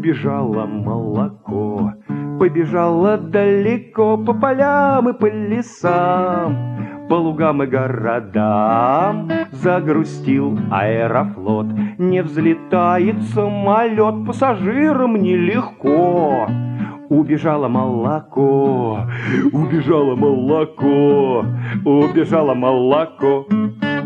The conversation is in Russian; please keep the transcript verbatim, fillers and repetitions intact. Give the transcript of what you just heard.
убежало молоко, побежало далеко по полям и по лесам, по лугам и городам. Загрустил аэрофлот, не взлетает самолет, пассажирам нелегко. Убежало молоко, убежало молоко, убежало молоко.